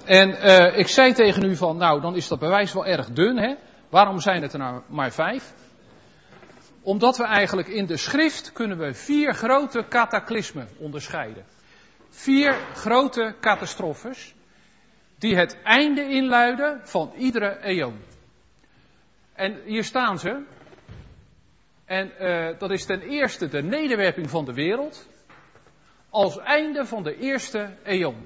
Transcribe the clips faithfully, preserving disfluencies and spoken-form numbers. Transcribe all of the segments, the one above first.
En uh, ik zei tegen u van, nou dan is dat bewijs wel erg dun, hè? Waarom zijn het er nou maar vijf? Omdat we eigenlijk in de schrift kunnen we vier grote cataclysmen onderscheiden. Vier grote catastrofes die het einde inluiden van iedere eon. En hier staan ze. En uh, dat is ten eerste de nederwerping van de wereld als einde van de eerste eon.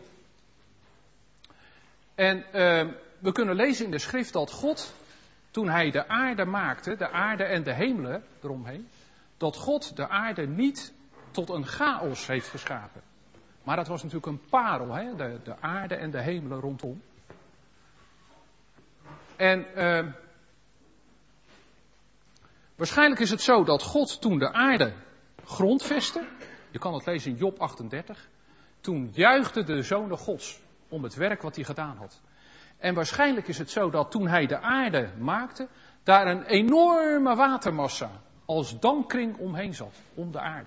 En uh, we kunnen lezen in de schrift dat God, toen hij de aarde maakte, de aarde en de hemelen eromheen, dat God de aarde niet tot een chaos heeft geschapen. Maar dat was natuurlijk een parel, hè? De, de aarde en de hemelen rondom. En uh, waarschijnlijk is het zo dat God toen de aarde grondvestte, je kan het lezen in Job achtendertig, toen juichten de zonen Gods om het werk wat hij gedaan had. En waarschijnlijk is het zo dat toen hij de aarde maakte, daar een enorme watermassa als dampkring omheen zat, om de aarde.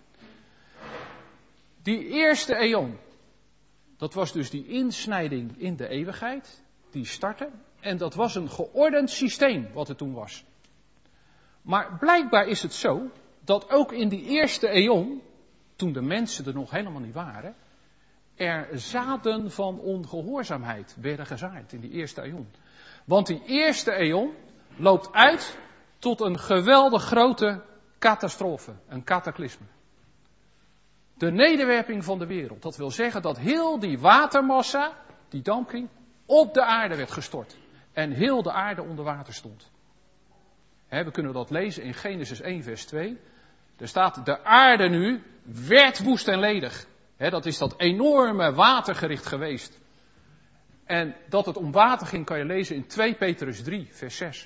Die eerste eon, dat was dus die insnijding in de eeuwigheid, die startte. En dat was een geordend systeem wat er toen was. Maar blijkbaar is het zo, dat ook in die eerste eon, toen de mensen er nog helemaal niet waren, er zaden van ongehoorzaamheid werden gezaaid in die eerste eon. Want die eerste eon loopt uit tot een geweldig grote catastrofe, een cataclysme. De nederwerping van de wereld. Dat wil zeggen dat heel die watermassa, die dampkring, op de aarde werd gestort. En heel de aarde onder water stond. He, we kunnen dat lezen in Genesis één vers twee. Er staat, de aarde nu werd woest en ledig. He, dat is dat enorme watergericht geweest. En dat het om water ging kan je lezen in twee Petrus drie vers zes.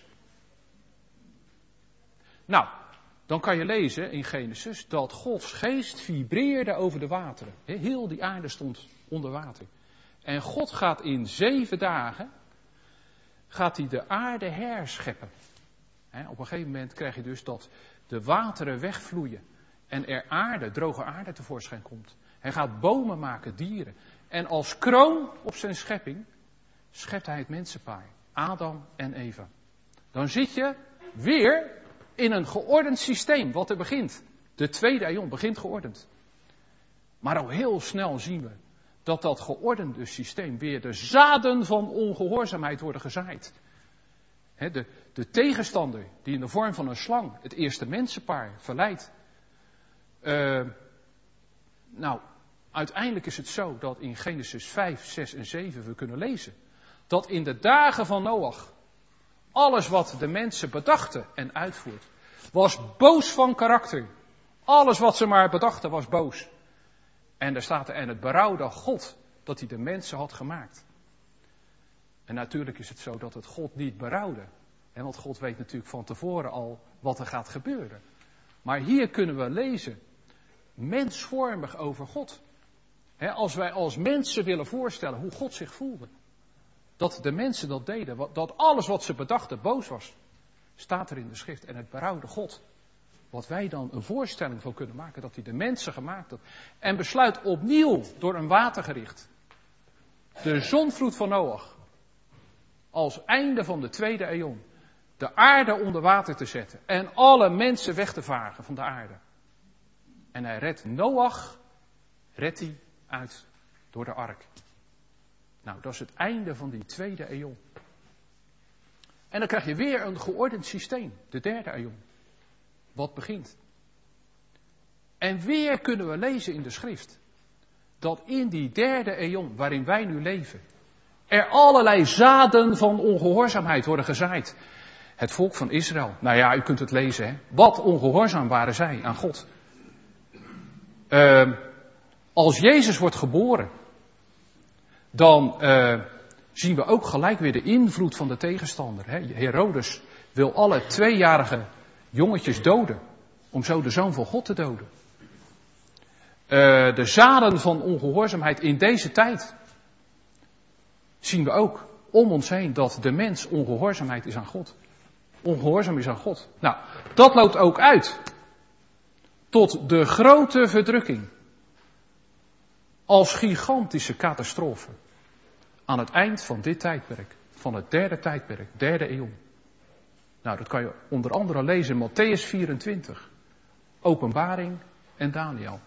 Nou, dan kan je lezen in Genesis dat Gods geest vibreerde over de wateren. Heel die aarde stond onder water. En God gaat in zeven dagen, gaat hij de aarde herscheppen. He, op een gegeven moment krijg je dus dat de wateren wegvloeien. En er aarde, droge aarde tevoorschijn komt. Hij gaat bomen maken, dieren. En als kroon op zijn schepping schept hij het mensenpaar. Adam en Eva. Dan zit je weer in een geordend systeem wat er begint. De tweede eon begint geordend. Maar al heel snel zien we dat dat geordende systeem weer de zaden van ongehoorzaamheid worden gezaaid. He, de, de tegenstander die in de vorm van een slang het eerste mensenpaar verleidt. Uh, nou, uiteindelijk is het zo dat in Genesis vijf, zes en zeven we kunnen lezen dat in de dagen van Noach alles wat de mensen bedachten en uitvoert, was boos van karakter. Alles wat ze maar bedachten was boos. En daar staat er, en het berouwde God dat hij de mensen had gemaakt. En natuurlijk is het zo dat het God niet berouwde. En want God weet natuurlijk van tevoren al wat er gaat gebeuren. Maar hier kunnen we lezen, mensvormig over God. He, als wij als mensen willen voorstellen hoe God zich voelde. Dat de mensen dat deden, dat alles wat ze bedachten boos was. Staat er in de schrift. En het berouwde God. Wat wij dan een voorstelling van kunnen maken. Dat hij de mensen gemaakt had. En besluit opnieuw door een watergericht. De zonvloed van Noach. Als einde van de tweede eon. De aarde onder water te zetten. En alle mensen weg te vagen van de aarde. En hij redt Noach. Redt hij uit door de ark. Nou, dat is het einde van die tweede eon. En dan krijg je weer een geordend systeem, de derde eon. Wat begint. En weer kunnen we lezen in de schrift, dat in die derde eon, waarin wij nu leven, er allerlei zaden van ongehoorzaamheid worden gezaaid. Het volk van Israël, nou ja, u kunt het lezen, hè. Wat ongehoorzaam waren zij aan God. Uh, als Jezus wordt geboren, dan uh, zien we ook gelijk weer de invloed van de tegenstander. Hè. Herodes wil alle tweejarige jongetjes doden, om zo de zoon van God te doden. Uh, de zaden van ongehoorzaamheid in deze tijd zien we ook om ons heen, dat de mens ongehoorzaamheid is aan God. Ongehoorzaam is aan God. Nou, dat loopt ook uit tot de grote verdrukking. Als gigantische catastrofe. Aan het eind van dit tijdperk. Van het derde tijdperk, derde eeuw. Nou, dat kan je onder andere lezen in Mattheüs vierentwintig. Openbaring en Daniel.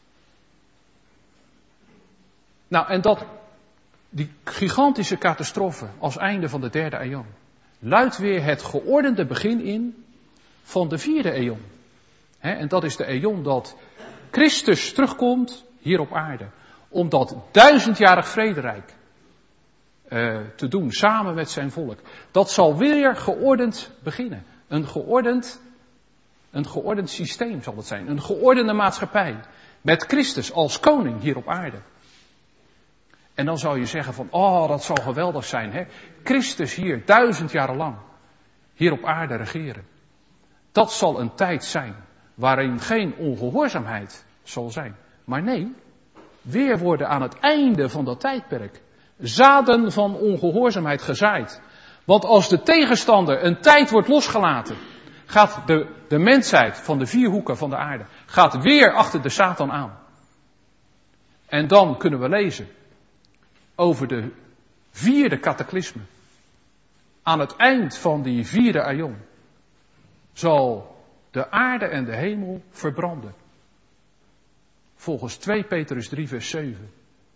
Nou, en dat, die gigantische catastrofe als einde van de derde eeuw, luidt weer het geordende begin in van de vierde eeuw. He, en dat is de eeuw dat Christus terugkomt hier op aarde. Om dat duizendjarig vrederijk uh, te doen, samen met zijn volk. Dat zal weer geordend beginnen. Een geordend, een geordend systeem zal het zijn. Een geordende maatschappij. Met Christus als koning hier op aarde. En dan zou je zeggen van, oh, dat zal geweldig zijn, hè. Christus hier, duizend jaren lang, hier op aarde regeren. Dat zal een tijd zijn waarin geen ongehoorzaamheid zal zijn. Maar nee, weer worden aan het einde van dat tijdperk zaden van ongehoorzaamheid gezaaid. Want als de tegenstander een tijd wordt losgelaten, gaat de, de mensheid van de vier hoeken van de aarde, gaat weer achter de Satan aan. En dan kunnen we lezen over de vierde cataclysme. Aan het eind van die vierde aion zal de aarde en de hemel verbranden. Volgens twee Petrus drie vers zeven.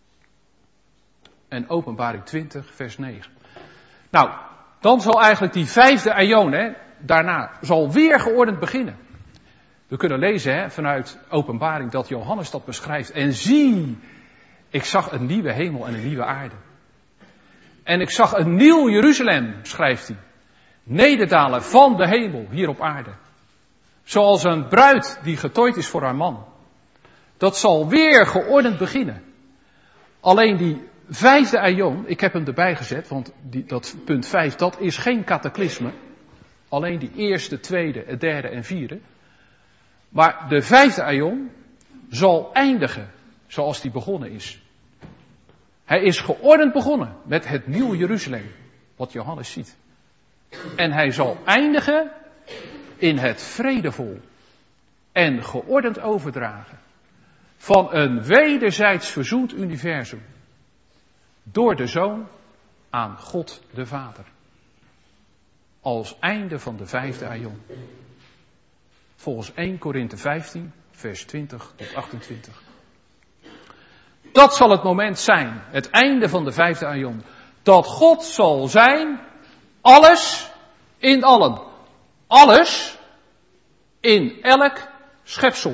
En Openbaring twintig vers negen. Nou, dan zal eigenlijk die vijfde aion, hè, daarna zal weer geordend beginnen. We kunnen lezen hè, vanuit Openbaring dat Johannes dat beschrijft. En zie, ik zag een nieuwe hemel en een nieuwe aarde. En ik zag een nieuw Jeruzalem, schrijft hij, nederdalen van de hemel hier op aarde. Zoals een bruid die getooid is voor haar man. Dat zal weer geordend beginnen. Alleen die vijfde aion, ik heb hem erbij gezet, want die, dat punt vijf, dat is geen cataclysme. Alleen die eerste, tweede, het derde en vierde. Maar de vijfde aion zal eindigen zoals die begonnen is. Hij is geordend begonnen met het nieuwe Jeruzalem, wat Johannes ziet. En hij zal eindigen in het vredevol en geordend overdragen van een wederzijds verzoend universum door de Zoon aan God de Vader. Als einde van de vijfde aion. Volgens eerste Korinthe vijftien, vers twintig tot achtentwintig. Dat zal het moment zijn, het einde van de vijfde aion. Dat God zal zijn, alles in allen. Alles in elk schepsel.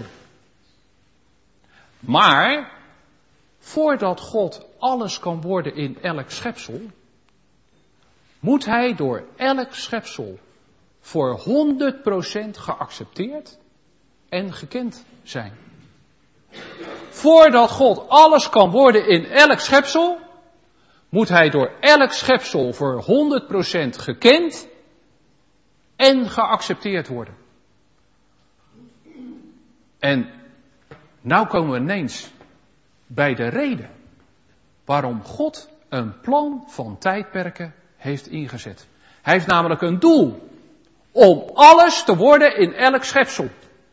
Maar, voordat God alles kan worden in elk schepsel, moet hij door elk schepsel voor honderd procent geaccepteerd en gekend zijn. Voordat God alles kan worden in elk schepsel, moet hij door elk schepsel voor honderd procent gekend en geaccepteerd worden. En nou komen we ineens bij de reden waarom God een plan van tijdperken heeft ingezet. Hij heeft namelijk een doel om alles te worden in elk schepsel.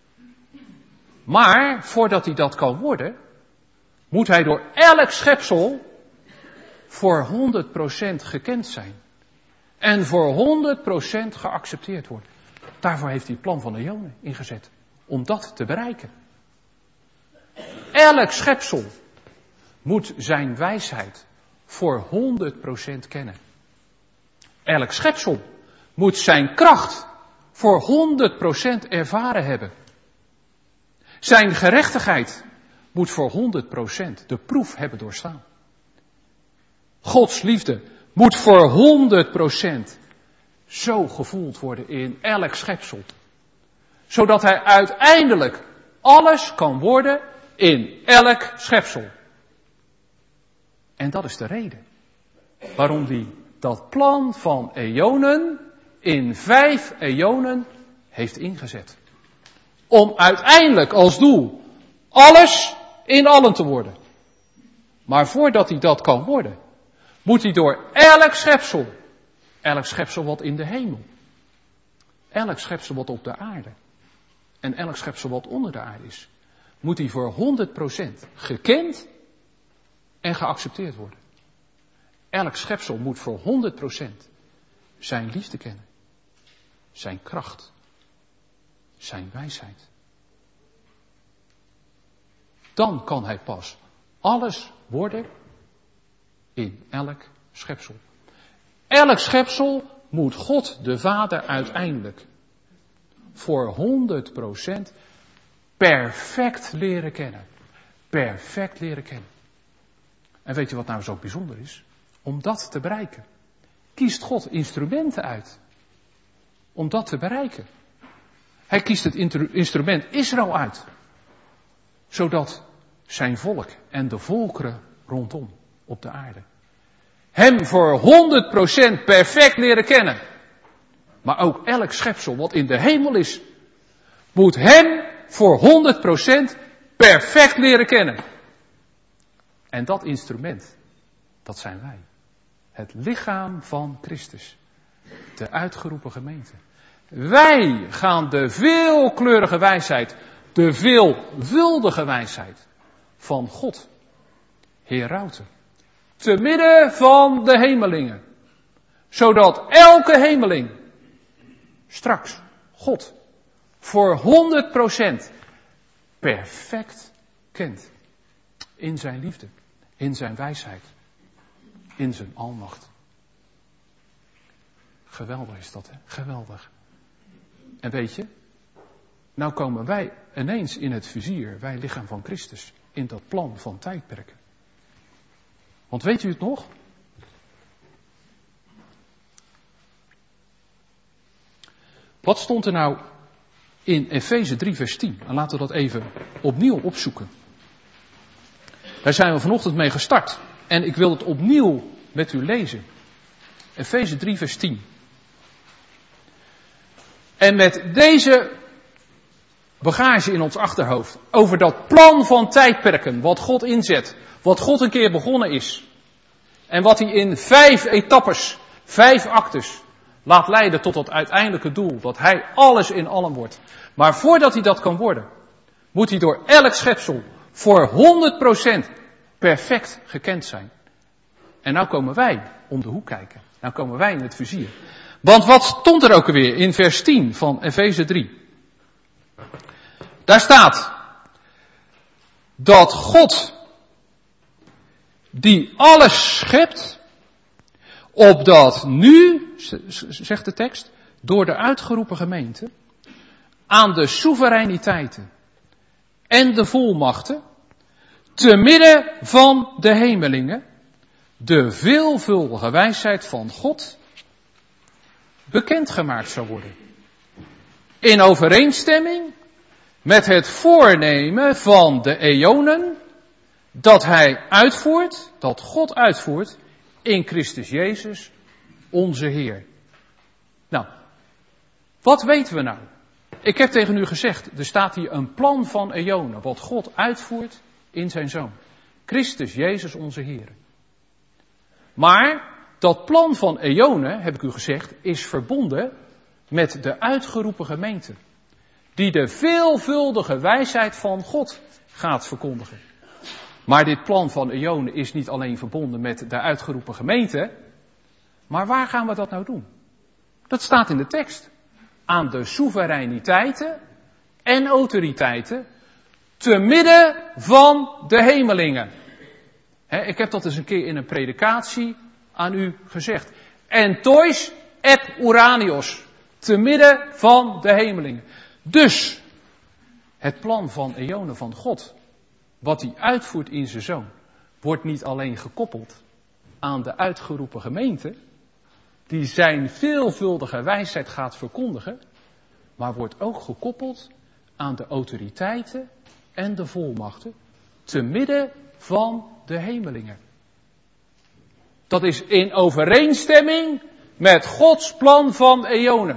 Maar voordat hij dat kan worden, moet hij door elk schepsel voor honderd procent gekend zijn. En voor honderd procent geaccepteerd worden. Daarvoor heeft hij het plan van de Eonen ingezet. Om dat te bereiken. Elk schepsel moet zijn wijsheid voor honderd procent kennen. Elk schepsel moet zijn kracht voor honderd procent ervaren hebben. Zijn gerechtigheid moet voor honderd procent de proef hebben doorstaan. Gods liefde moet voor honderd procent zo gevoeld worden in elk schepsel. Zodat hij uiteindelijk alles kan worden in elk schepsel. En dat is de reden waarom hij dat plan van eonen in vijf eonen heeft ingezet. Om uiteindelijk als doel alles in allen te worden. Maar voordat hij dat kan worden, moet hij door elk schepsel, elk schepsel wat in de hemel, elk schepsel wat op de aarde en elk schepsel wat onder de aarde is, moet hij voor honderd procent gekend en geaccepteerd worden. Elk schepsel moet voor honderd procent zijn liefde kennen. Zijn kracht. Zijn wijsheid. Dan kan hij pas alles worden in elk schepsel. Elk schepsel moet God de Vader uiteindelijk voor honderd procent perfect leren kennen. Perfect leren kennen. En weet je wat nou zo bijzonder is? Om dat te bereiken, kiest God instrumenten uit. Om dat te bereiken. Hij kiest het instrument Israël uit. Zodat zijn volk en de volkeren rondom op de aarde hem voor honderd procent perfect leren kennen. Maar ook elk schepsel wat in de hemel is, moet hem voor honderd procent perfect leren kennen. En dat instrument, dat zijn wij. Het lichaam van Christus. De uitgeroepen gemeente. Wij gaan de veelkleurige wijsheid, de veelvuldige wijsheid van God herauten. Te midden van de hemelingen. Zodat elke hemeling straks God voor honderd procent perfect kent. In zijn liefde, in zijn wijsheid, in zijn almacht. Geweldig is dat, hè? Geweldig. En weet je, nou komen wij ineens in het vizier, wij lichaam van Christus, in dat plan van tijdperken. Want weet u het nog? Wat stond er nou in Efeze drie vers tien? En laten we dat even opnieuw opzoeken. Daar zijn we vanochtend mee gestart. En ik wil het opnieuw met u lezen. Efeze drie vers tien. En met deze bagage in ons achterhoofd, over dat plan van tijdperken, wat God inzet, wat God een keer begonnen is, en wat hij in vijf etappes, vijf actes, laat leiden tot het uiteindelijke doel, dat hij alles in allen wordt. Maar voordat hij dat kan worden, moet hij door elk schepsel voor honderd procent perfect gekend zijn. En nou komen wij om de hoek kijken. Nou komen wij in het vizier. Want wat stond er ook alweer in vers tien van Efeze drie? Daar staat dat God die alles schept, opdat nu, zegt de tekst, door de uitgeroepen gemeente, aan de soevereiniteiten en de volmachten, te midden van de hemelingen, de veelvuldige wijsheid van God bekendgemaakt zou worden. In overeenstemming met het voornemen van de eonen dat hij uitvoert, dat God uitvoert in Christus Jezus, onze Heer. Nou, wat weten we nou? Ik heb tegen u gezegd, er staat hier een plan van eonen, wat God uitvoert in zijn Zoon. Christus Jezus, onze Heer. Maar dat plan van eonen, heb ik u gezegd, is verbonden met de uitgeroepen gemeente. Die de veelvuldige wijsheid van God gaat verkondigen. Maar dit plan van eonen is niet alleen verbonden met de uitgeroepen gemeente. Maar waar gaan we dat nou doen? Dat staat in de tekst. Aan de soevereiniteiten en autoriteiten te midden van de hemelingen. He, ik heb dat eens een keer in een predikatie aan u gezegd. En tois et uranios. Te midden van de hemelingen. Dus, het plan van eonen van God, wat hij uitvoert in zijn Zoon, wordt niet alleen gekoppeld aan de uitgeroepen gemeente, die zijn veelvuldige wijsheid gaat verkondigen, maar wordt ook gekoppeld aan de autoriteiten en de volmachten, te midden van de hemelingen. Dat is in overeenstemming met Gods plan van eonen.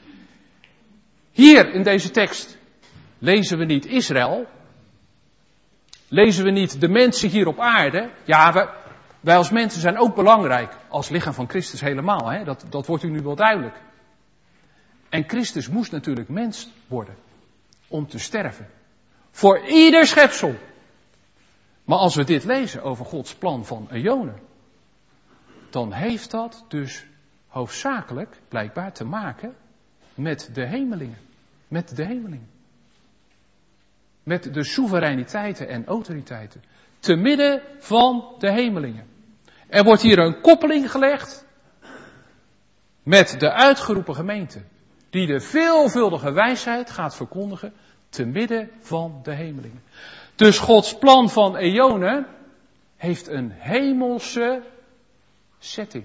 Hier in deze tekst lezen we niet Israël, lezen we niet de mensen hier op aarde. Ja, wij, wij als mensen zijn ook belangrijk, als lichaam van Christus helemaal. Hè? Dat, dat wordt u nu wel duidelijk. En Christus moest natuurlijk mens worden, om te sterven. Voor ieder schepsel. Maar als we dit lezen over Gods plan van eonen, dan heeft dat dus hoofdzakelijk blijkbaar te maken met de hemelingen. Met de hemelingen. Met de soevereiniteiten en autoriteiten. Te midden van de hemelingen. Er wordt hier een koppeling gelegd met de uitgeroepen gemeente. Die de veelvuldige wijsheid gaat verkondigen te midden van de hemelingen. Dus Gods plan van eonen heeft een hemelse setting.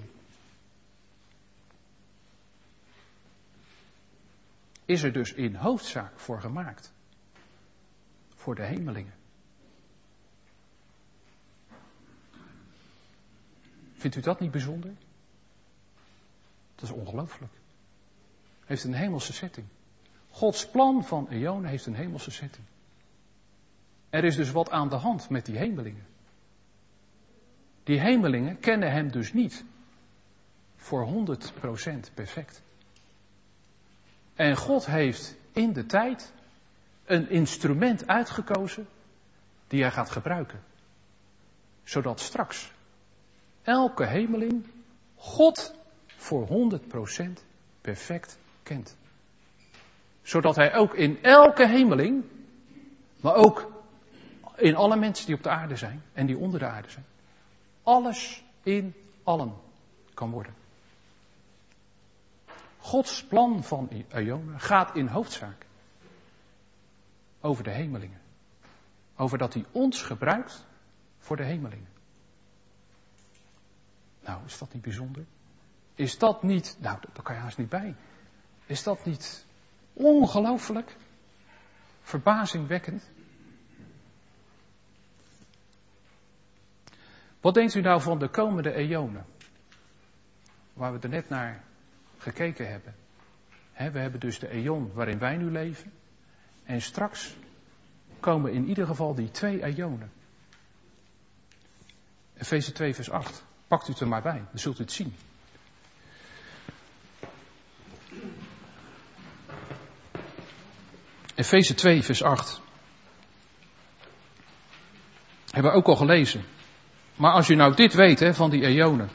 Is er dus in hoofdzaak voor gemaakt. Voor de hemelingen. Vindt u dat niet bijzonder? Dat is ongelooflijk. Heeft een hemelse setting. Gods plan van eonen heeft een hemelse setting. Er is dus wat aan de hand met die hemelingen. Die hemelingen kennen hem dus niet voor honderd procent perfect. En God heeft in de tijd een instrument uitgekozen die hij gaat gebruiken. Zodat straks elke hemeling God voor honderd procent perfect kent. Zodat hij ook in elke hemeling, maar ook in alle mensen die op de aarde zijn en die onder de aarde zijn, alles in allen kan worden. Gods plan van eonen gaat in hoofdzaak over de hemelingen. Over dat hij ons gebruikt voor de hemelingen. Nou, is dat niet bijzonder? Is dat niet, nou, daar kan je haast niet bij. Is dat niet ongelooflijk? Verbazingwekkend? Wat denkt u nou van de komende eonen? Waar we er net naar gekeken hebben. He, we hebben dus de eon waarin wij nu leven. En straks komen in ieder geval die twee eonen. Efeze twee vers acht. Pakt u het er maar bij, dan zult u het zien. Efeze twee vers acht. Hebben we ook al gelezen. Maar als je nou dit weet hè, van die eonen.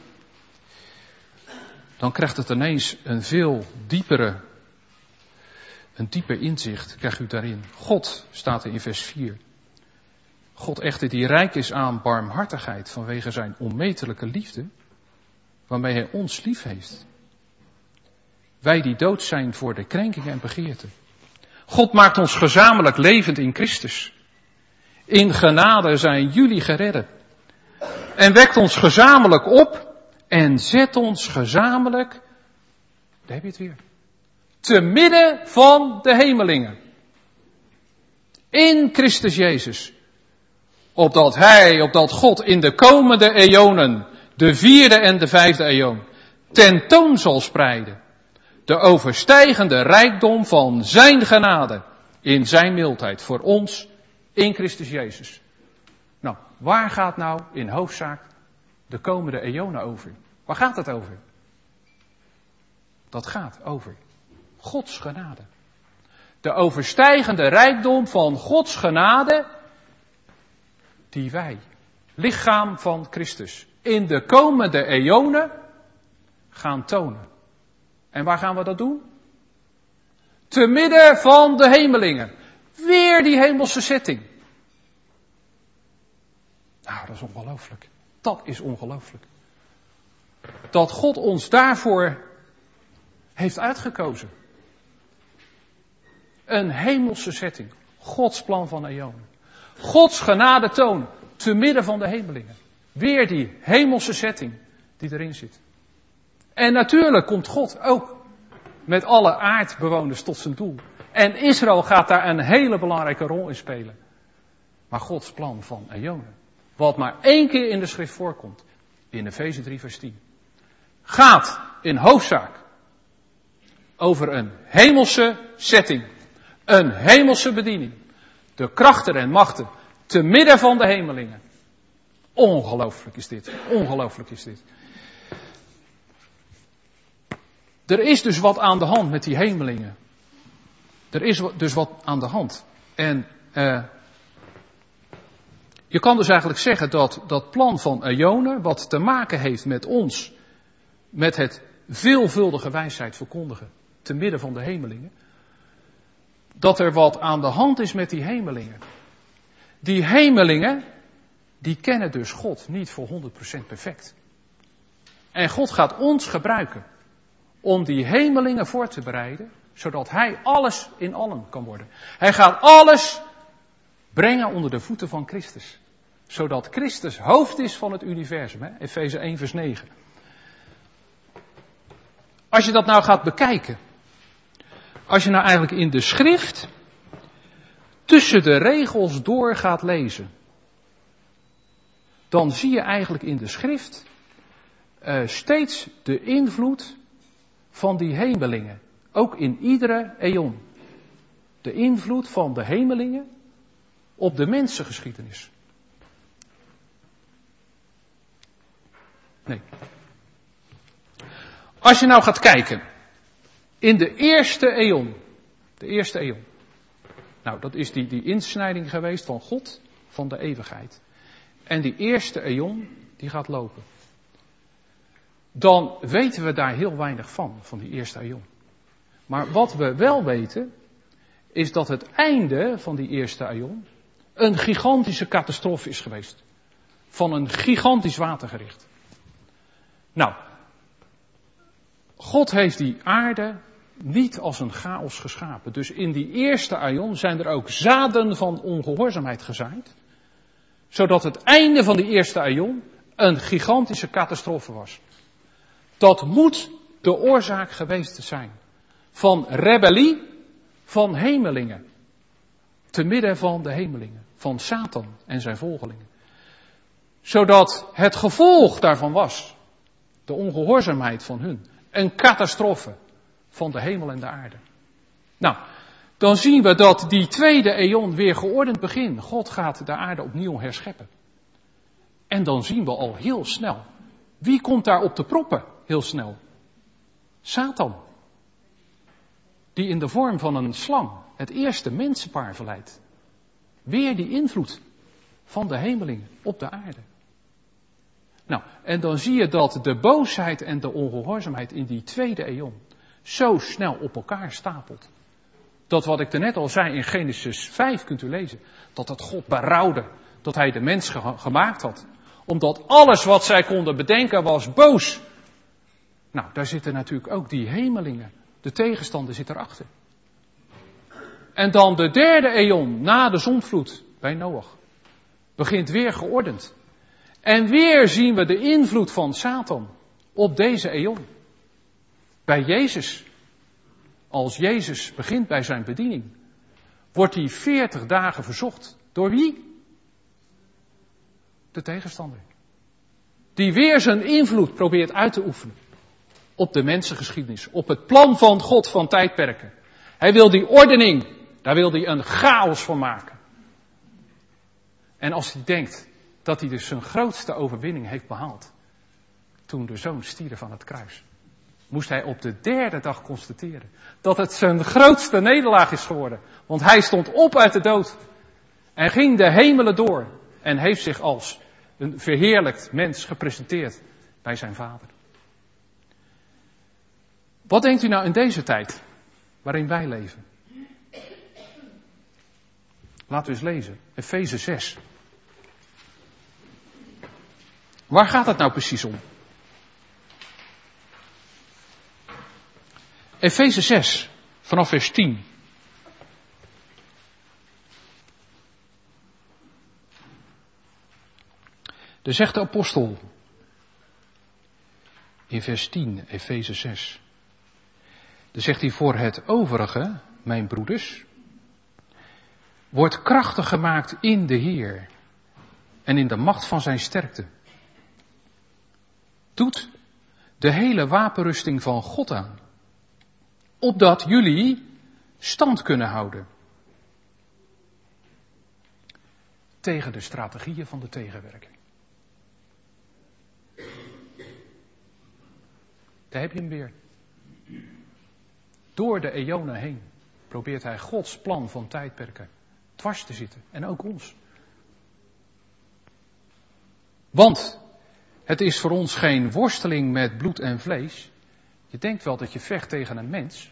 Dan krijgt het ineens een veel diepere, een dieper inzicht krijgt u daarin. God staat er in vers vier. God echter die rijk is aan barmhartigheid vanwege zijn onmetelijke liefde, waarmee hij ons lief heeft. Wij die dood zijn voor de krenkingen en begeerten. God maakt ons gezamenlijk levend in Christus. In genade zijn jullie geredden. En wekt ons gezamenlijk op en zet ons gezamenlijk, daar heb je het weer, te midden van de hemelingen. In Christus Jezus. Opdat hij, opdat God in de komende eonen, de vierde en de vijfde eon, tentoon zal spreiden. De overstijgende rijkdom van zijn genade in zijn mildheid voor ons in Christus Jezus. Nou, waar gaat nou in hoofdzaak de komende eonen over? Waar gaat het over? Dat gaat over Gods genade. De overstijgende rijkdom van Gods genade die wij, lichaam van Christus, in de komende eonen gaan tonen. En waar gaan we dat doen? Te midden van de hemelingen. Weer die hemelse setting. Nou, dat is ongelooflijk. Dat is ongelooflijk. Dat God ons daarvoor heeft uitgekozen. Een hemelse setting. Gods plan van eonen. Gods genade toon te midden van de hemelingen. Weer die hemelse setting die erin zit. En natuurlijk komt God ook met alle aardbewoners tot zijn doel. En Israël gaat daar een hele belangrijke rol in spelen. Maar Gods plan van eonen, wat maar één keer in de schrift voorkomt, in Efeze drie vers tien, gaat in hoofdzaak over een hemelse setting. Een hemelse bediening. De krachten en machten te midden van de hemelingen. Ongelooflijk is dit. Ongelooflijk is dit. Er is dus wat aan de hand met die hemelingen. Er is dus wat aan de hand. En uh, je kan dus eigenlijk zeggen dat dat plan van eonen, wat te maken heeft met ons met het veelvuldige wijsheid verkondigen, te midden van de hemelingen, dat er wat aan de hand is met die hemelingen. Die hemelingen, die kennen dus God niet voor honderd procent perfect. En God gaat ons gebruiken om die hemelingen voor te bereiden, zodat Hij alles in allen kan worden. Hij gaat alles brengen onder de voeten van Christus. Zodat Christus hoofd is van het universum. Hè? Efeze één vers negen. Als je dat nou gaat bekijken. Als je nou eigenlijk in de schrift tussen de regels door gaat lezen. Dan zie je eigenlijk in de schrift uh, steeds de invloed van die hemelingen. Ook in iedere eon. De invloed van de hemelingen op de mensengeschiedenis. Nee. Als je nou gaat kijken. In de eerste eon. De eerste eon. Nou, dat is die, die insnijding geweest van God, van de eeuwigheid. En die eerste eon, die gaat lopen. Dan weten we daar heel weinig van, van die eerste eon. Maar wat we wel weten, is dat het einde van die eerste eon een gigantische catastrofe is geweest. Van een gigantisch watergericht. Nou, God heeft die aarde niet als een chaos geschapen. Dus in die eerste eon zijn er ook zaden van ongehoorzaamheid gezaaid. Zodat het einde van die eerste eon een gigantische catastrofe was. Dat moet de oorzaak geweest zijn. Van rebellie van hemelingen. Te midden van de hemelingen. Van Satan en zijn volgelingen. Zodat het gevolg daarvan was. De ongehoorzaamheid van hun. Een catastrofe van de hemel en de aarde. Nou, dan zien we dat die tweede eon weer geordend begint. God gaat de aarde opnieuw herscheppen. En dan zien we al heel snel. Wie komt daar op de proppen heel snel? Satan. Die in de vorm van een slang het eerste mensenpaar verleidt. Weer die invloed van de hemelingen op de aarde. Nou, en dan zie je dat de boosheid en de ongehoorzaamheid in die tweede eon zo snel op elkaar stapelt. Dat wat ik er net al zei in Genesis vijf kunt u lezen. Dat het God berouwde dat hij de mens ge- gemaakt had. Omdat alles wat zij konden bedenken was boos. Nou, daar zitten natuurlijk ook die hemelingen. De tegenstander zit erachter. En dan de derde eon na de zondvloed bij Noach. Begint weer geordend. En weer zien we de invloed van Satan op deze eon. Bij Jezus. Als Jezus begint bij zijn bediening. Wordt hij veertig dagen verzocht. Door wie? De tegenstander. Die weer zijn invloed probeert uit te oefenen. Op de mensengeschiedenis. Op het plan van God van tijdperken. Hij wil die ordening. Daar wil hij een chaos van maken. En als hij denkt dat hij dus zijn grootste overwinning heeft behaald. Toen de zoon stierf aan het kruis. Moest hij op de derde dag constateren. Dat het zijn grootste nederlaag is geworden. Want hij stond op uit de dood. En ging de hemelen door. En heeft zich als een verheerlijkt mens gepresenteerd bij zijn vader. Wat denkt u nou in deze tijd waarin wij leven? Laten we eens lezen. Efeze zes. Waar gaat het nou precies om? Efeze zes, vanaf vers tien. Er zegt de apostel in vers tien, Efeze zes. Dan zegt hij: voor het overige, mijn broeders, wordt krachtig gemaakt in de Heer en in de macht van zijn sterkte. Doet de hele wapenrusting van God aan, opdat jullie stand kunnen houden tegen de strategieën van de tegenwerking. Daar heb je hem weer. Door de eonen heen probeert hij Gods plan van tijdperken dwars te zitten. En ook ons. Want Het is voor ons geen worsteling met bloed en vlees. Je denkt wel dat je vecht tegen een mens.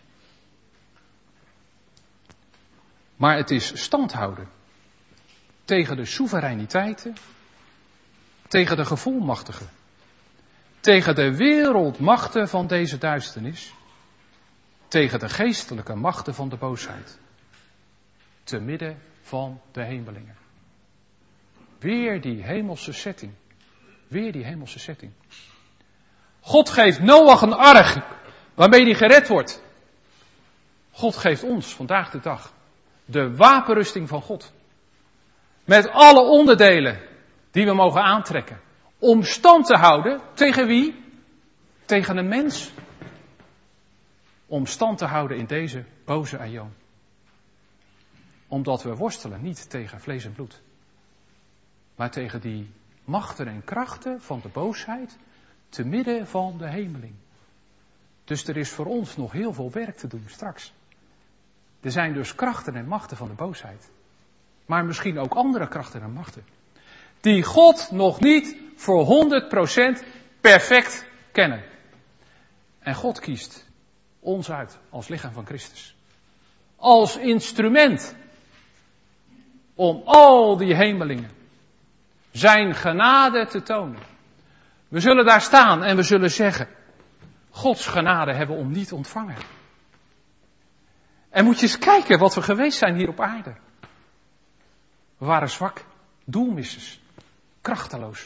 Maar het is stand houden. Tegen de soevereiniteiten. Tegen de gevolmachtigen. Tegen de wereldmachten van deze duisternis. Tegen de geestelijke machten van de boosheid. Te midden van de hemelingen. Weer die hemelse setting. Weer die hemelse setting. God geeft Noach een ark waarmee hij gered wordt. God geeft ons vandaag de dag de wapenrusting van God. Met alle onderdelen die we mogen aantrekken. Om stand te houden tegen wie? Tegen een mens. Om stand te houden in deze boze aion. Omdat we worstelen niet tegen vlees en bloed. Maar tegen die machten en krachten van de boosheid te midden van de hemeling. Dus er is voor ons nog heel veel werk te doen straks. Er zijn dus krachten en machten van de boosheid. Maar misschien ook andere krachten en machten. Die God nog niet voor honderd procent perfect kennen. En God kiest ons uit als lichaam van Christus. Als instrument. Om al die hemelingen zijn genade te tonen. We zullen daar staan en we zullen zeggen, Gods genade hebben we om niet ontvangen. En moet je eens kijken wat we geweest zijn hier op aarde. We waren zwak, doelmissers, krachteloos.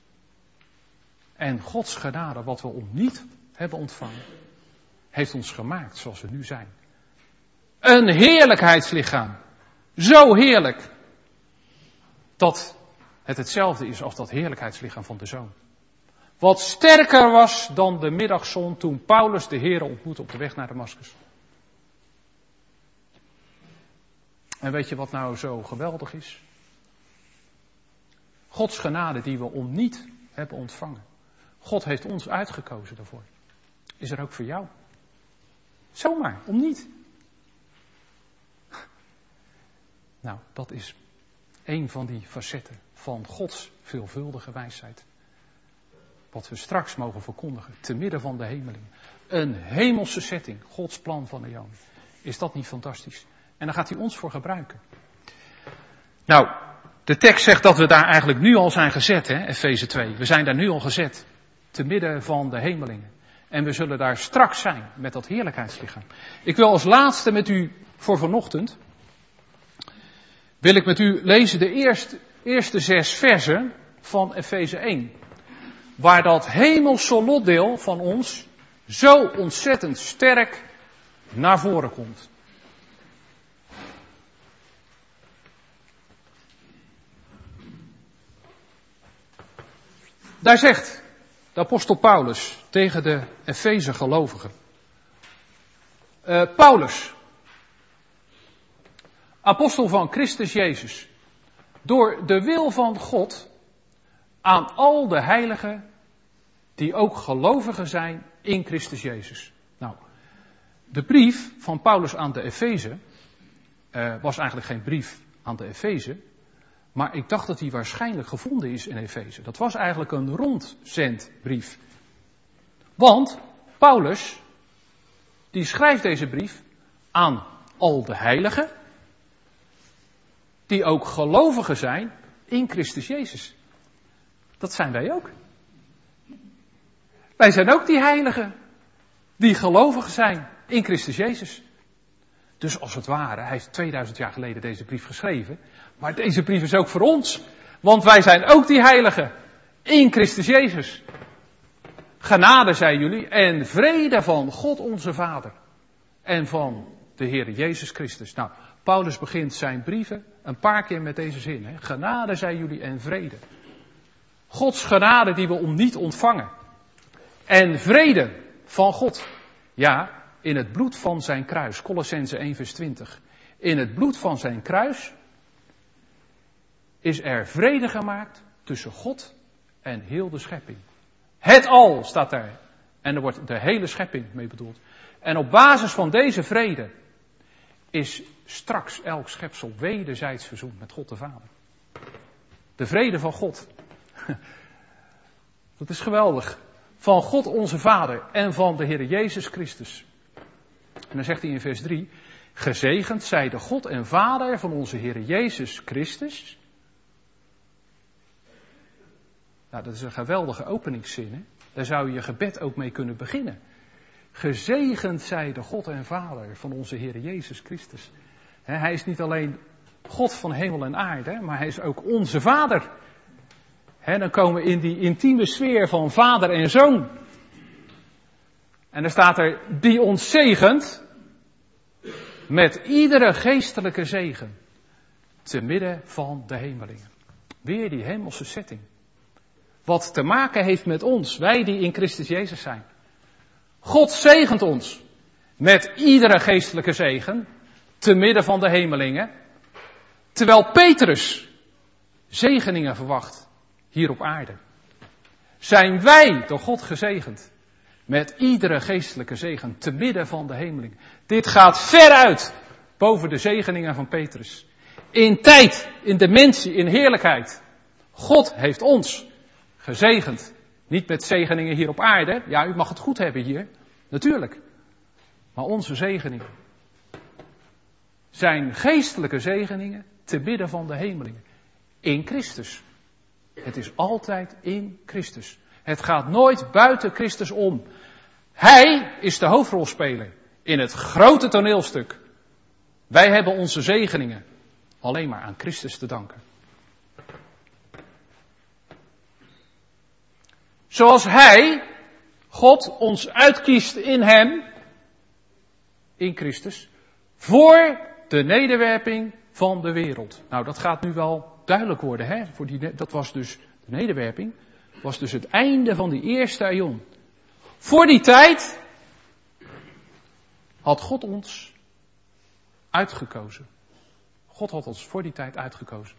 En Gods genade, wat we om niet hebben ontvangen, heeft ons gemaakt zoals we nu zijn. Een heerlijkheidslichaam. Zo heerlijk. Dat het hetzelfde is als dat heerlijkheidslichaam van de Zoon. Wat sterker was dan de middagzon toen Paulus de Heere ontmoette op de weg naar Damaskus. En weet je wat nou zo geweldig is? Gods genade die we om niet hebben ontvangen. God heeft ons uitgekozen daarvoor. Is er ook voor jou? Zomaar, om niet. Nou, dat is een van die facetten van Gods veelvuldige wijsheid. Wat we straks mogen verkondigen, te midden van de hemeling. Een hemelse setting, Gods plan van eeuwen. Is dat niet fantastisch? En daar gaat hij ons voor gebruiken. Nou, de tekst zegt dat we daar eigenlijk nu al zijn gezet, hè, Efeze twee. We zijn daar nu al gezet, te midden van de hemelingen. En we zullen daar straks zijn met dat heerlijkheidslichaam. Ik wil als laatste met u voor vanochtend, wil ik met u lezen de eerste, eerste zes versen van Efeze één. Waar dat hemelse lotdeel van ons zo ontzettend sterk naar voren komt. Daar zegt de apostel Paulus tegen de Efeze gelovigen. Uh, Paulus, apostel van Christus Jezus, door de wil van God aan al de heiligen die ook gelovigen zijn in Christus Jezus. Nou, de brief van Paulus aan de Efeze uh, was eigenlijk geen brief aan de Efeze, maar ik dacht dat die waarschijnlijk gevonden is in Efeze. Dat was eigenlijk een rondzendbrief. Want Paulus, die schrijft deze brief aan al de heiligen, die ook gelovigen zijn in Christus Jezus. Dat zijn wij ook. Wij zijn ook die heiligen die gelovigen zijn in Christus Jezus. Dus als het ware, hij heeft tweeduizend jaar geleden deze brief geschreven. Maar deze brief is ook voor ons. Want wij zijn ook die heiligen in Christus Jezus. Genade zij jullie en vrede van God onze Vader. En van de Heer Jezus Christus. Nou, Paulus begint zijn brieven een paar keer met deze zin. Hè? Genade zij jullie en vrede. Gods genade die we om niet ontvangen. En vrede van God. Ja, in het bloed van zijn kruis. Kolossenzen één vers twintig. In het bloed van zijn kruis is er vrede gemaakt tussen God en heel de schepping. Het al staat daar. En er wordt de hele schepping mee bedoeld. En op basis van deze vrede is straks elk schepsel wederzijds verzoend met God de Vader. De vrede van God. Dat is geweldig. Van God onze Vader en van de Heer Jezus Christus. En dan zegt hij in vers drie. Gezegend zij de God en Vader van onze Heer Jezus Christus. Nou, dat is een geweldige openingszin. Hè? Daar zou je je gebed ook mee kunnen beginnen. Gezegend zij de God en Vader van onze Heer Jezus Christus. He, hij is niet alleen God van hemel en aarde, maar hij is ook onze Vader. He, dan komen we in die intieme sfeer van vader en zoon. En dan staat er, die ons zegent met iedere geestelijke zegen te midden van de hemelingen. Weer die hemelse setting. Wat te maken heeft met ons, wij die in Christus Jezus zijn. God zegent ons met iedere geestelijke zegen te midden van de hemelingen. Terwijl Petrus zegeningen verwacht hier op aarde. Zijn wij door God gezegend met iedere geestelijke zegen te midden van de hemelingen. Dit gaat ver uit boven de zegeningen van Petrus. In tijd, in dimensie, in heerlijkheid. God heeft ons gezegend. Niet met zegeningen hier op aarde. Ja, u mag het goed hebben hier. Natuurlijk. Maar onze zegeningen zijn geestelijke zegeningen te midden van de hemelingen. In Christus. Het is altijd in Christus. Het gaat nooit buiten Christus om. Hij is de hoofdrolspeler in het grote toneelstuk. Wij hebben onze zegeningen alleen maar aan Christus te danken. Zoals Hij, God, ons uitkiest in Hem, in Christus, voor de nederwerping van de wereld. Nou, dat gaat nu wel duidelijk worden, hè? Voor die, dat was dus de nederwerping, was dus het einde van die eerste aion. Voor die tijd had God ons uitgekozen. God had ons voor die tijd uitgekozen.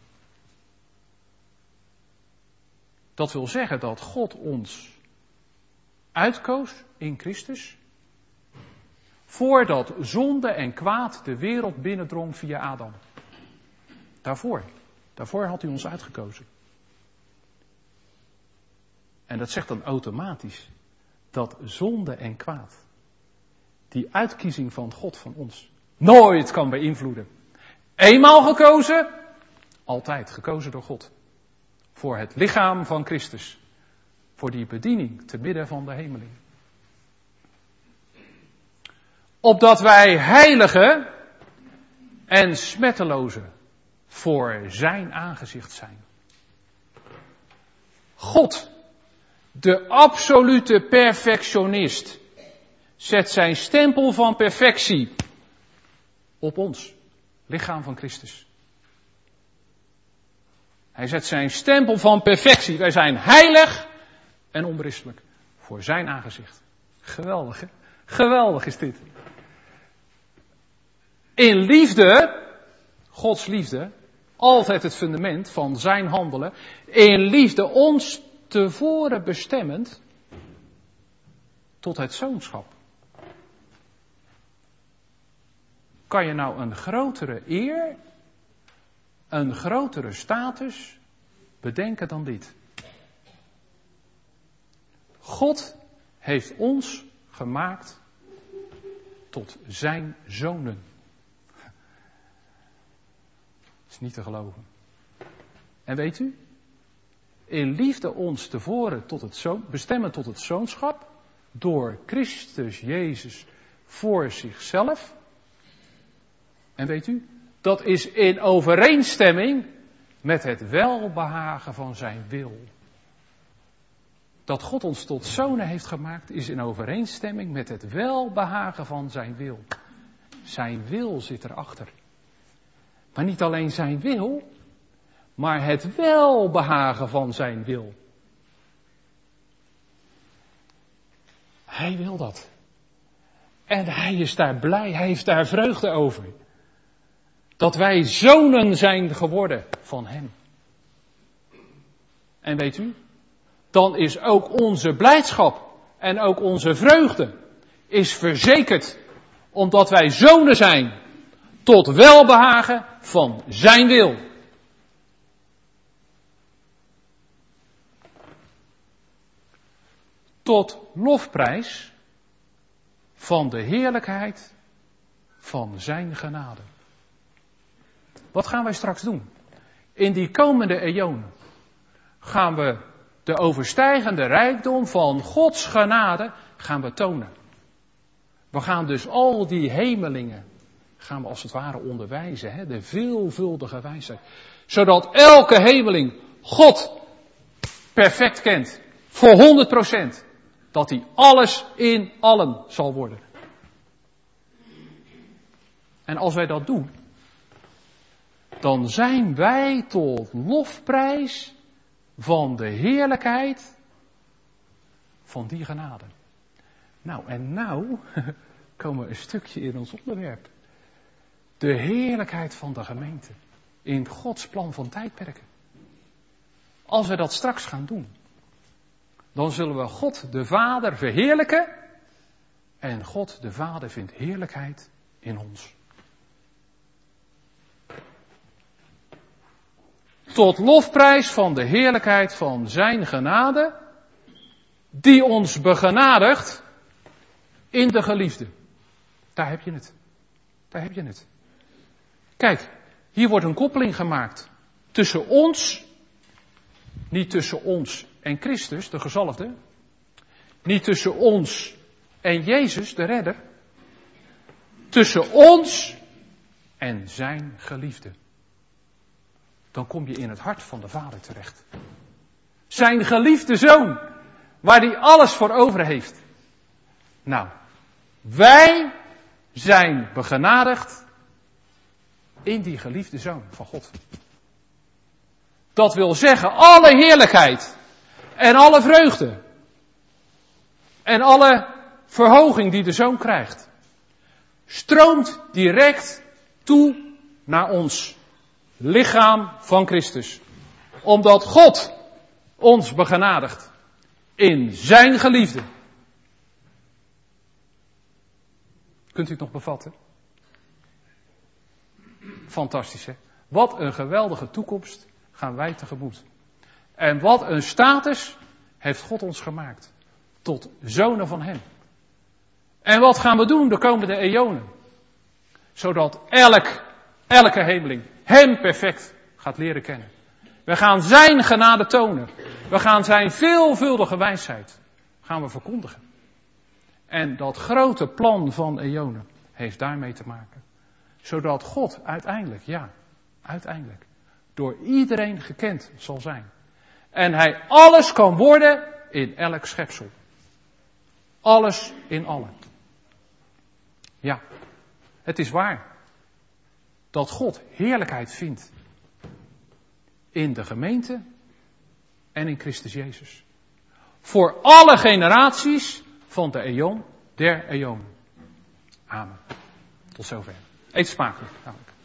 Dat wil zeggen dat God ons uitkoos in Christus, voordat zonde en kwaad de wereld binnendrong via Adam. Daarvoor. Daarvoor had hij ons uitgekozen. En dat zegt dan automatisch dat zonde en kwaad die uitkiezing van God van ons nooit kan beïnvloeden. Eenmaal gekozen, altijd gekozen door God. Voor het lichaam van Christus. Voor die bediening te midden van de hemeling. Opdat wij heilige en smetteloze voor zijn aangezicht zijn. God, de absolute perfectionist, zet zijn stempel van perfectie op ons, lichaam van Christus. Hij zet zijn stempel van perfectie. Wij zijn heilig en onberispelijk voor zijn aangezicht. Geweldig, hè? Geweldig is dit. In liefde, Gods liefde, altijd het fundament van zijn handelen. In liefde ons tevoren bestemmend tot het zoonschap. Kan je nou een grotere eer, een grotere status bedenken dan dit? God heeft ons gemaakt tot zijn zonen. Dat is niet te geloven. En weet u? In liefde ons tevoren tot het zoon, bestemmen tot het zoonschap. Door Christus Jezus voor zichzelf. En weet u? Dat is in overeenstemming met het welbehagen van zijn wil. Dat God ons tot zonen heeft gemaakt is in overeenstemming met het welbehagen van zijn wil. Zijn wil zit erachter. Maar niet alleen zijn wil, maar het welbehagen van zijn wil. Hij wil dat. En hij is daar blij, hij heeft daar vreugde over. Dat wij zonen zijn geworden van hem. En weet u, dan is ook onze blijdschap en ook onze vreugde is verzekerd. Omdat wij zonen zijn tot welbehagen van zijn wil. tot lofprijs van de heerlijkheid van zijn genade. Wat gaan wij straks doen? In die komende eonen gaan we de overstijgende rijkdom van Gods genade gaan we tonen. We gaan dus al die hemelingen, gaan we als het ware onderwijzen, hè? De veelvuldige wijsheid. Zodat elke hemeling God perfect kent, voor honderd procent. Dat hij alles in allen zal worden. En als wij dat doen, dan zijn wij tot lofprijs van de heerlijkheid van die genade. Nou, en nou komen we een stukje in ons onderwerp. De heerlijkheid van de gemeente. In Gods plan van tijdperken. Als we dat straks gaan doen, dan zullen we God de Vader verheerlijken. En God de Vader vindt heerlijkheid in ons. Tot lofprijs van de heerlijkheid van zijn genade, die ons begenadigt in de geliefde. Daar heb je het. Daar heb je het. Kijk, hier wordt een koppeling gemaakt tussen ons, niet tussen ons en Christus, de gezalfde, niet tussen ons en Jezus, de redder, tussen ons en zijn geliefde. Dan kom je in het hart van de Vader terecht. Zijn geliefde zoon, waar hij alles voor over heeft. Nou, wij zijn begenadigd in die geliefde zoon van God. Dat wil zeggen, alle heerlijkheid en alle vreugde en alle verhoging die de zoon krijgt, stroomt direct toe naar ons lichaam van Christus. Omdat God ons begenadigt in zijn geliefde. Kunt u het nog bevatten? Fantastisch, hè? Wat een geweldige toekomst gaan wij tegemoet. En wat een status heeft God ons gemaakt. Tot zonen van hem. En wat gaan we doen de komende eonen? Zodat elk, elke hemeling hem perfect gaat leren kennen. We gaan zijn genade tonen. We gaan zijn veelvuldige wijsheid gaan we verkondigen. En dat grote plan van eonen heeft daarmee te maken. Zodat God uiteindelijk, ja, uiteindelijk, door iedereen gekend zal zijn. En hij alles kan worden in elk schepsel. Alles in allen. Ja, het is waar dat God heerlijkheid vindt in de gemeente en in Christus Jezus. Voor alle generaties van de eon der eonen. Amen. Tot zover. Eet smakelijk. Namelijk.